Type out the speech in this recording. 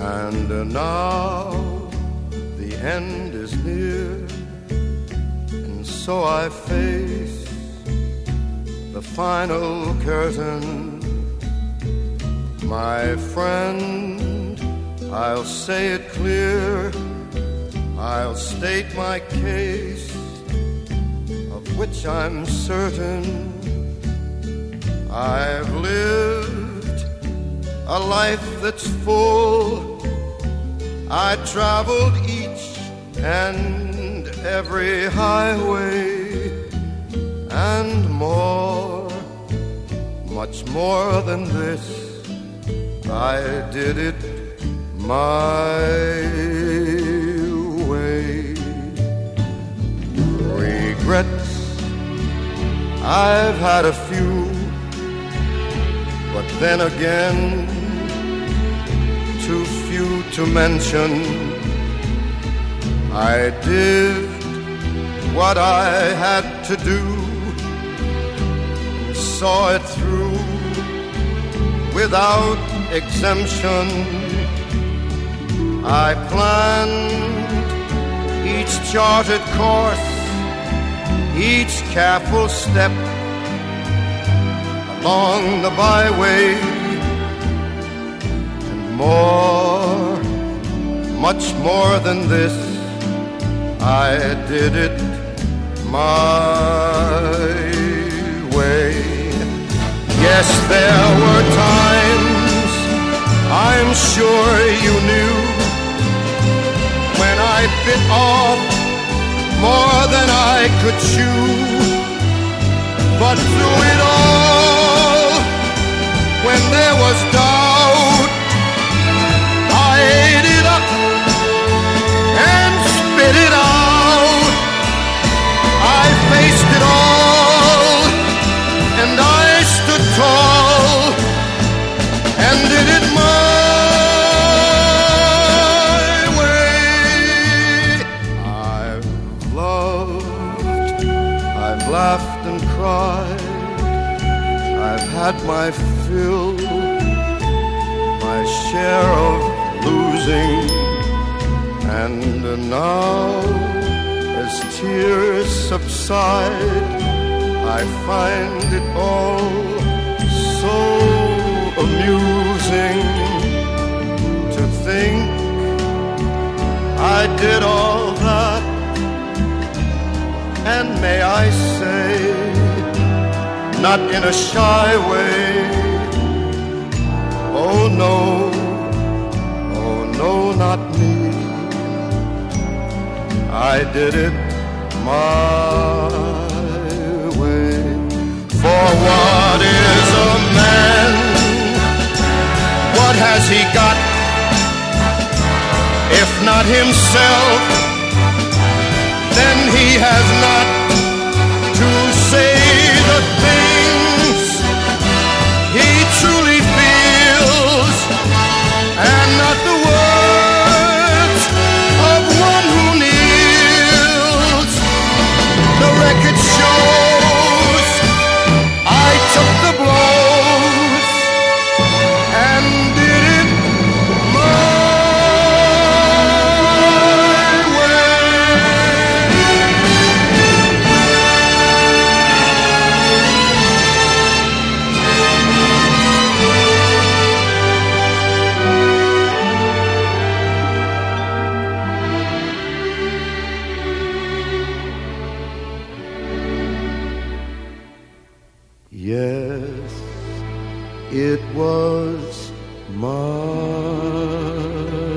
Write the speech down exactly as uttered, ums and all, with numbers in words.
And now the end is near, and so I face the final curtain. My friend, I'll say it clear, I'll state my case, of which I'm certain. I've lived a life that's full. I traveled each and every highway, and more, much more than this, I did it my way. Regrets, I've had a few, but then again, too few to mention. I did what I had to do, and saw it through without exemption. I planned each charted course, each careful step along the byway, and more, much more than this, I did it my way. Yes, there were times, I'm sure you knew, when I bit off more than I could chew. But through it all, when there was doubt, I ate it up and spit it out. I faced it all, and I stood tall, and did it my way. I've loved, I've laughed and cried, I've had my fill, my share of losing, and now as tears subside, I find it all so amusing to think I did all that, and may I say, not in a shy way, oh no, oh no, not me, I did it my way. For what is a man? What has he got, if not himself? Then he has not to say the things he truly feels, and not the words of one who kneels. The record shows I took the blows and did it my Yes, it was my